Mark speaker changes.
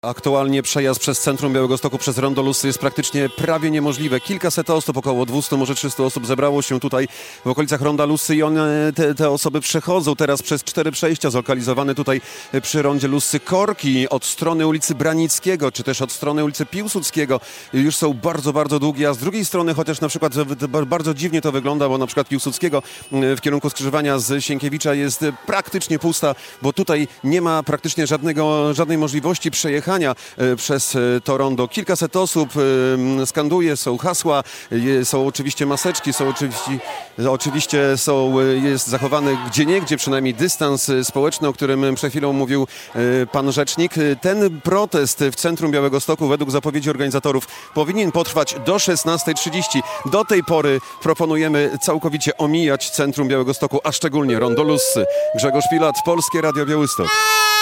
Speaker 1: Aktualnie przejazd przez centrum Białegostoku przez rondo Lussy jest praktycznie prawie niemożliwe. Kilkaset osób, około 200, może 300 osób zebrało się tutaj w okolicach ronda Lussy i te osoby przechodzą teraz przez 4 przejścia zlokalizowane tutaj przy rondzie Lussy. Korki od strony ulicy Branickiego, czy też od strony ulicy Piłsudskiego już są bardzo, bardzo długie, a z drugiej strony, chociaż na przykład bardzo dziwnie to wygląda, bo na przykład Piłsudskiego w kierunku skrzyżowania z Sienkiewicza jest praktycznie pusta, bo tutaj nie ma praktycznie żadnej możliwości przejechania przez to rondo. Kilkaset osób skanduje, są hasła, są oczywiście maseczki, jest zachowany gdzieniegdzie przynajmniej dystans społeczny, o którym przed chwilą mówił pan rzecznik. Ten protest w centrum Białegostoku według zapowiedzi organizatorów powinien potrwać do 16:30. Do tej pory proponujemy całkowicie omijać centrum Białegostoku, a szczególnie rondo Lussy. Grzegorz Pilat, Polskie Radio Białystok.